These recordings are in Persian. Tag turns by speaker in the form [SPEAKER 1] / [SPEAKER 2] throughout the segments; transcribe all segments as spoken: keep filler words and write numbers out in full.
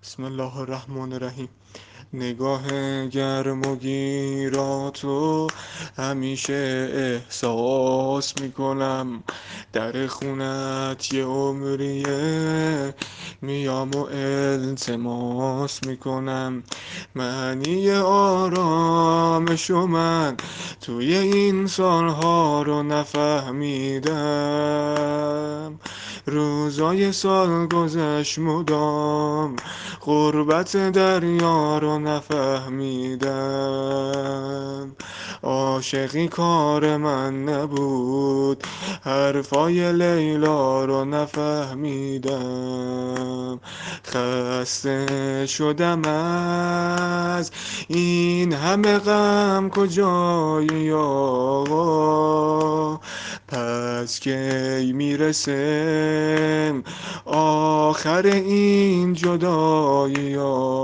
[SPEAKER 1] بسم الله الرحمن الرحیم. نگاه گرم و گیراتو همیشه احساس میکنم. در خونت یه عمریه میام و التماس میکنم. معنی آرامشو من توی این سالها رو نفهمیدم. روزای سال گذشت مدام، غربت دریا رو نفهمیدم. عاشقی کار من نبود، حرفای لیلا رو نفهمیدم. خسته شدم از این همه غم، کجایی آقا؟ پس کی میرسه آخر این جدایی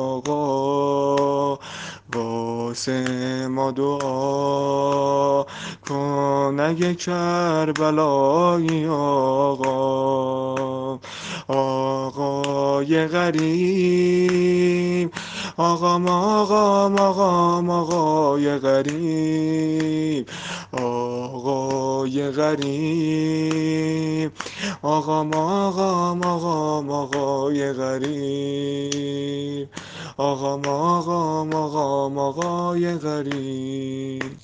[SPEAKER 1] آقا؟ واسه ما دعا کن اگه کربلایی آقا. آقای غریب، آقام آقام آقام آقای غریب. آقای غریب، آقام آقام آقام آقای غریب. آقام آقام آقام آقای غریب.